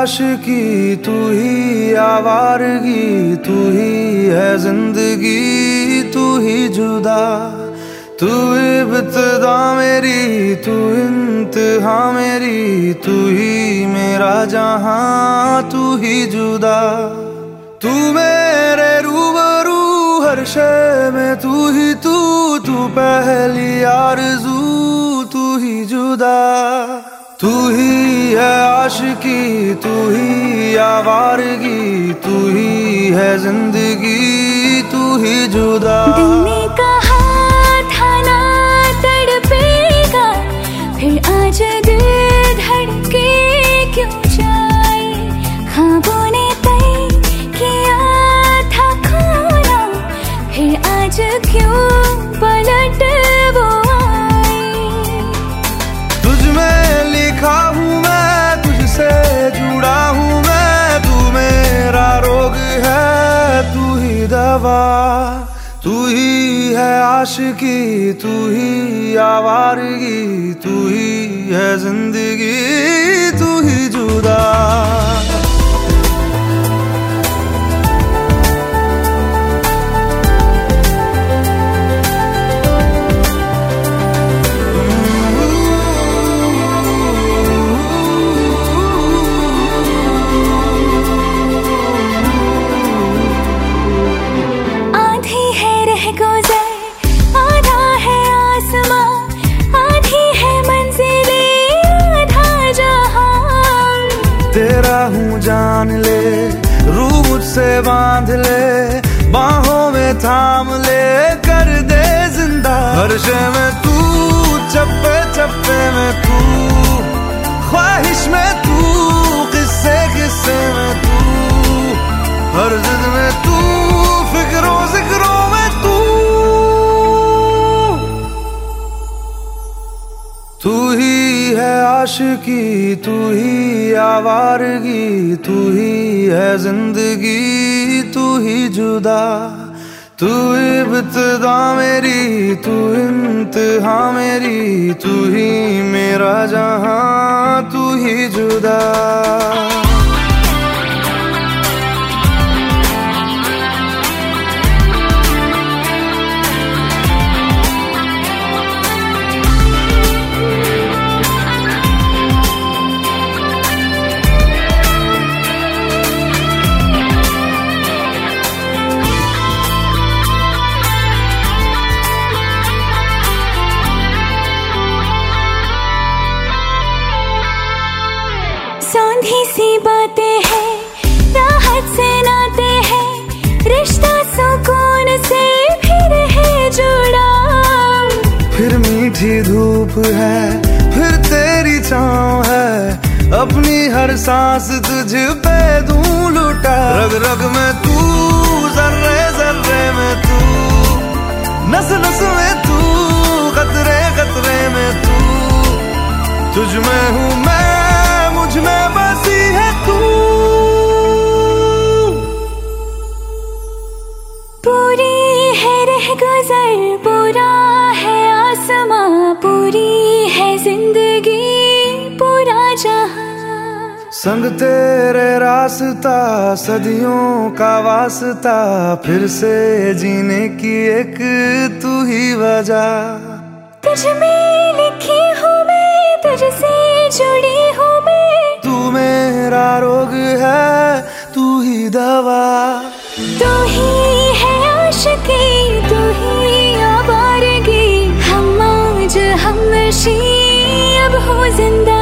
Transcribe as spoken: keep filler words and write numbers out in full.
आशिकी, तू ही आवारगी, तू ही है जिंदगी, तू ही जुदा। तू इब्तिदा मेरी, तू इंतहा मेरी, तू ही मेरा जहां, तू ही जुदा। तू मेरे रूबरू हर शय में, तू ही तू, तू पहली आरज़ू, तू ही जुदा। तू ही है आशिकी, तू ही आवारगी, तू ही है जिंदगी, तू ही जुदा। दिल ने कहा था ना तड़पेगा, फिर आज दिल धड़के क्यों जाए। ख्वाबों ने तय किया था खोना, फिर आज क्यों पलट वो आए। तुझ में लिखा हूँ मैं, तुझसे जुड़ा हूँ मैं, तू मेरा रोग है, तू ही दवा। तू ही है आशिकी, तू ही आवारगी, तू ही है जिंदगी, तू ही जुदा। तेरा हूँ जान ले, रूह मुझसे बांध ले, बाहों में थाम ले, कर दे जिंदा। हर शय में तू, चप्पे चप्पे में तू, ख्वाहिश में तू, किस्से किस्से में तू, हर जिद में तू, फिक्रों जिक्रों में तू। तू ही है आशिकी, तू ही आवारगी, तू ही है जिंदगी, तू ही जुदा। तू इब्तिदा मेरी, तू इंतहा मेरी, तू ही मेरा जहां, तू ही जुदा। सौंधी सी बातें हैं, राहत से नाते हैं, रिश्ता सुकून से फिर है जुड़ा। फिर मीठी धूप है, फिर तेरी छाँव है, अपनी हर सांस तुझ पे दूं लुटा। रग रग में तू, जर्रे जर्रे में तू, नस नस में तू, कतरे कतरे में तू, तुझ में हूँ मैं, मुझ में बसी है तू। पूरी है रह गुजर, पूरा है आसमां, पूरी है जिंदगी, पूरा जहां। संग तेरे रास्ता, सदियों का वास्ता, फिर से जीने की एक तू ही वजह। तुझ में लिखी हूँ मैं, तुझसे जुड़ी हूँ मैं, तू मेरा रोग है, तू ही दवा। तू ही है आशिकी, तू ही आवारगी, हम आज हमनशी अब हो जिंदा।